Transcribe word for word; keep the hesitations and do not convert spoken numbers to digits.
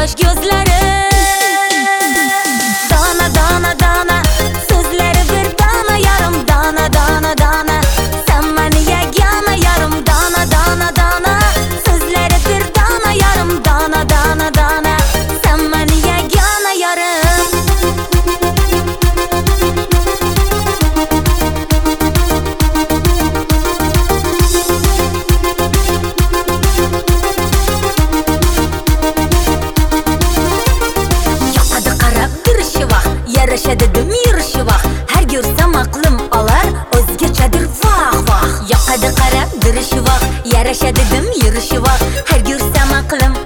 yosh gözlari. Dona dona dona so'zlari bir dona yarim. Dona dona dona sen meni yagona yarim. Dona dona dona so'zlari bir dona yarim. Dona dona dona sen meni yagona yarim. Yarasha dedim yurishi vaq, har ko'rsam aqlim olar, o'zgachadir vaq vaq. Yoqadi qarab dirishi vaq, yarasha dedim yurishi vaq, har ko'rsam aqlim